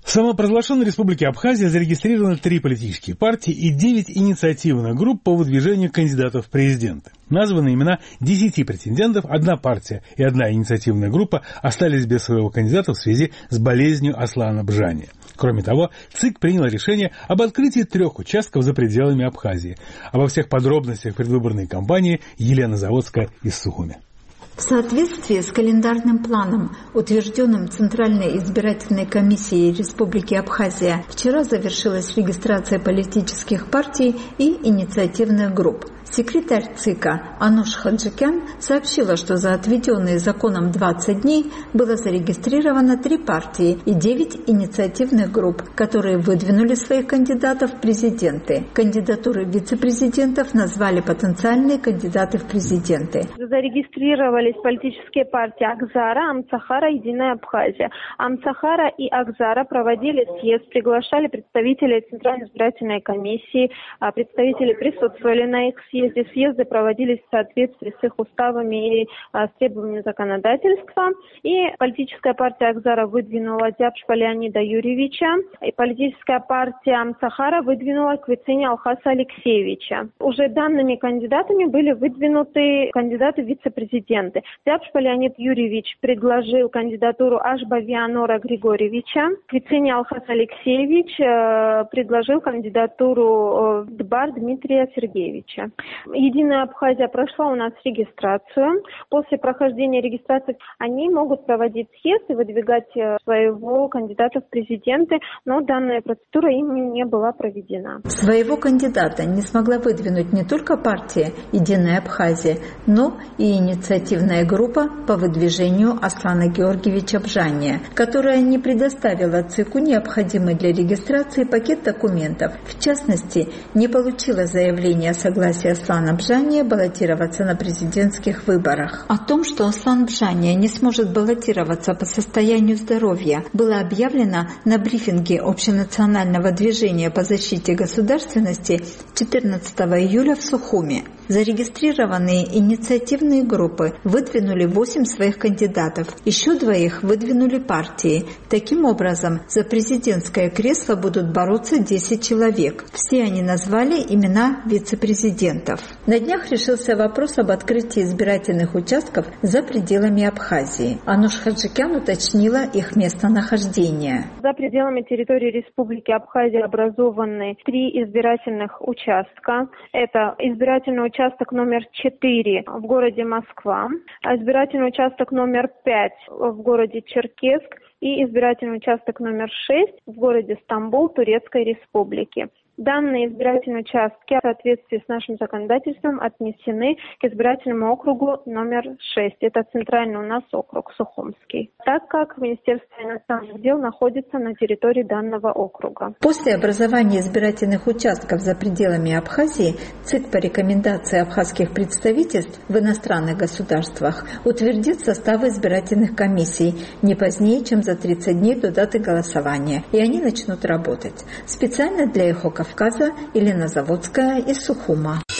В самопровозглашенной республике Абхазия зарегистрированы 3 политические партии и 9 инициативных групп по выдвижению кандидатов в президенты. Названы имена 10 претендентов, 1 партия и 1 инициативная группа остались без своего кандидата в связи с болезнью Аслана Бжани. Кроме того, ЦИК принял решение об открытии 3 участков за пределами Абхазии. Обо всех подробностях предвыборной кампании Елена Заводская из Сухуми. В соответствии с календарным планом, утвержденным Центральной избирательной комиссией Республики Абхазия, вчера завершилась регистрация политических партий и инициативных групп. Секретарь ЦИКа Ануш Хаджикян сообщила, что за отведенные законом 20 дней было зарегистрировано 3 партии и 9 инициативных групп, которые выдвинули своих кандидатов в президенты. Кандидатуры вице-президентов назвали потенциальные кандидаты в президенты. Зарегистрировались политические партии Акзара, Амцахара, Единая Абхазия. Амцахара и Акзара проводили съезд, приглашали представителей Центральной избирательной комиссии, представители присутствовали на их съезде. Съезды проводились в соответствии с их уставами и с требованиями законодательства. И политическая партия Акзара выдвинула Дябшпа Леонида Юрьевича, и политическая партия Амцахара выдвинула Квицини Алхаса Алексеевича. Уже данными кандидатами были выдвинуты кандидаты в вице-президенты. Дябшпа Леонид Юрьевич предложил кандидатуру Ашба Вианора Григорьевича. Квицини Алхас Алексеевич предложил кандидатуру Дбар Дмитрия Сергеевича. Единая Абхазия прошла у нас регистрацию. После прохождения регистрации они могут проводить съезд и выдвигать своего кандидата в президенты, но данная процедура им не была проведена. Своего кандидата не смогла выдвинуть не только партия «Единая Абхазия», но и инициативная группа по выдвижению Аслана Георгиевича Бжания, которая не предоставила ЦИКу необходимый для регистрации пакет документов. В частности, не получила заявление о согласии Аслана Бжания баллотироваться на президентских выборах. О том, что Аслан Бжания не сможет баллотироваться по состоянию здоровья, было объявлено на брифинге общенационального движения по защите государственности 14 июля в Сухуми. Зарегистрированные инициативные группы выдвинули 8 своих кандидатов, еще 2 выдвинули партии. Таким образом, за президентское кресло будут бороться 10 человек. Все они назвали имена вице-президентов. На днях решился вопрос об открытии избирательных участков за пределами Абхазии. Ануш Хаджикян уточнила их местонахождение. За пределами территории Республики Абхазия образованы 3 избирательных участка. Это избирательный участок номер 4 в городе Москва, избирательный участок номер 5 в городе Черкесск и избирательный участок номер 6 в городе Стамбул Турецкой Республики. Данные избирательные участки в соответствии с нашим законодательством отнесены к избирательному округу номер 6. Это центральный у нас округ Сухумский, так как Министерство иностранных дел находится на территории данного округа. После образования избирательных участков за пределами Абхазии ЦИК по рекомендации абхазских представительств в иностранных государствах утвердит составы избирательных комиссий не позднее, чем за 30 дней до даты голосования, и они начнут работать. Специально для Эхо Кавказа Елена Заводская из Сухума.